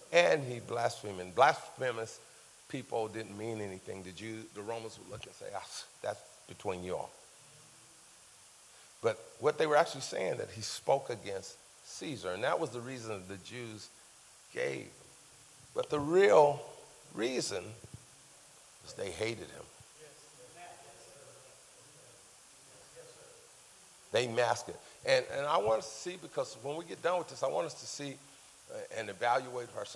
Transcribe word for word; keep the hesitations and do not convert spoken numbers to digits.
And he blasphemed. And blasphemous people didn't mean anything. The Jews, the Romans would look and say, ah, that's between you all. But what they were actually saying that he spoke against Caesar, and that was the reason the Jews gave. But the real reason was they hated him. They masked it. And, and I want us to see, because when we get done with this, I want us to see uh, and evaluate ourselves.